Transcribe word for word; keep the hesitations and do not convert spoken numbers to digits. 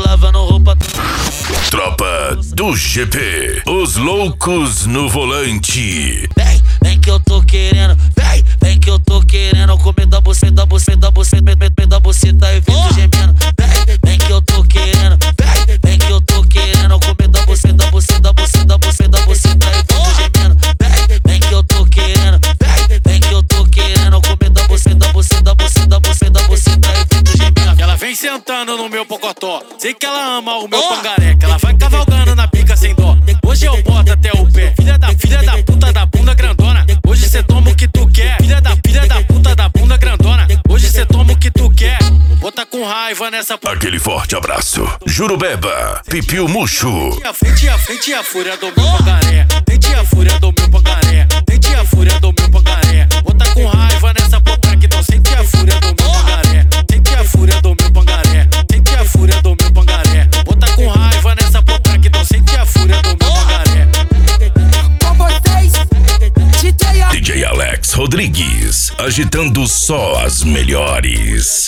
lavando roupa. Tropa do G P, os loucos no volante. Vem, vem que eu tô querendo, vem, vem que eu tô querendo comer da buceta, da buceta, da buceta, da buceta e vindo gemendo. Vem, vem que eu tô querendo, vem, vem que eu tô querendo comer da buceta, da buceta, da buceta, da buceta, da buceta e vindo gemendo. Vem, vem que eu tô querendo, vem, vem que eu tô querendo comer da buceta, da buceta, da buceta, da buceta, da buceta e vindo gemendo. Ela vem sentando no meu pocotó, sei que ela ama o meu pangaré, que ela vai cavalgando na pica sem dó. Hoje eu boto até o pé, filha da filha da puta da bunda grandona. Hoje cê toma o que tu quer, filha da filha da puta da bunda grandona. Hoje cê toma o que tu quer, bota com raiva nessa p... Aquele forte abraço. Jurubeba, Pipiu Murcho. A frente, a frente, a fúria do meu pangaré. Tente a fúria do meu pangaré. Tente a fúria do meu pangaré. Bota com raiva nessa puta que não sente a fúria do meu pangaré. Tente a fúria do meu pangaré. Tente a fúria do meu pangaré. Bota com raiva nessa puta que não sente a fúria do meu pangaré. Com vocês, D J D J Alex Rodrigues, agitando só as melhores.